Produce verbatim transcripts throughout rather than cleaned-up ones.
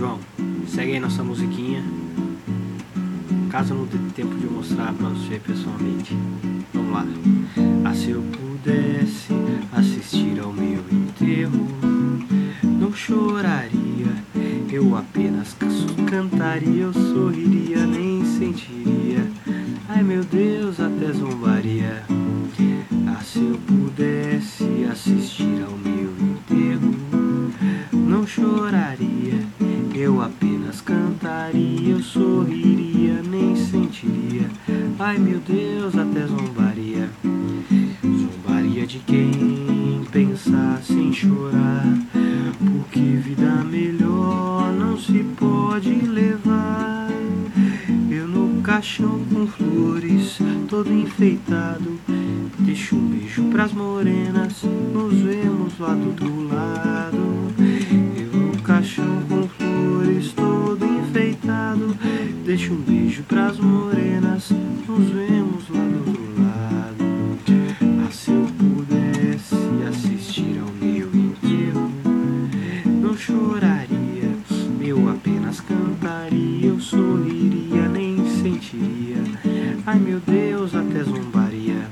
João, segue aí nossa musiquinha. Caso não dê tempo de mostrar pra você pessoalmente. Vamos lá. Ah, se eu pudesse assistir ao meu enterro, não choraria, eu apenas cantaria, eu sorriria, nem sentiria. Ai meu Deus, até zombaria. Ah, se eu pudesse assistir ao meu enterro, não choraria, eu apenas cantaria, eu sorriria, nem sentiria. Ai meu Deus, até zombaria. Zombaria de quem pensasse em chorar, porque vida melhor não se pode levar. Eu no caixão com flores, todo enfeitado, deixo um beijo pras morenas, nos vemos lá do outro lado. Eu no caixão com flores, todo enfeitado, deixo um beijo pras morenas, nos vemos lá do outro lado. Ah, se eu pudesse assistir ao meu enterro, não choraria, eu apenas cantaria, eu sorriria, nem sentiria. Ai meu Deus, até zombaria.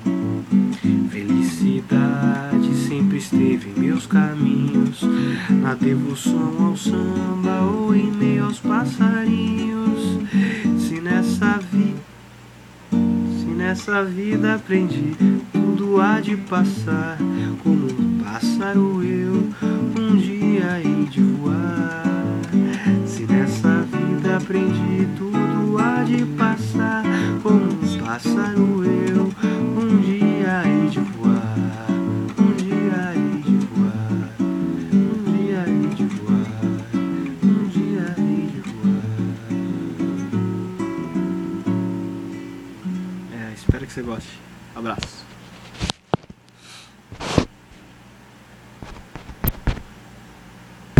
Felicidade sempre esteve em meus caminhos, na devoção ao samba ou em meio aos passarinhos. Se nessa vida, se nessa vida aprendi, tudo há de passar. Como um pássaro eu um dia hei de voar. Se nessa vida aprendi, tudo há de passar. Como um pássaro eu um dia hei de voar. Um dia hei de voar. Um dia hei de voar. Um dia hei de voar. É, espero que você goste. Abraço.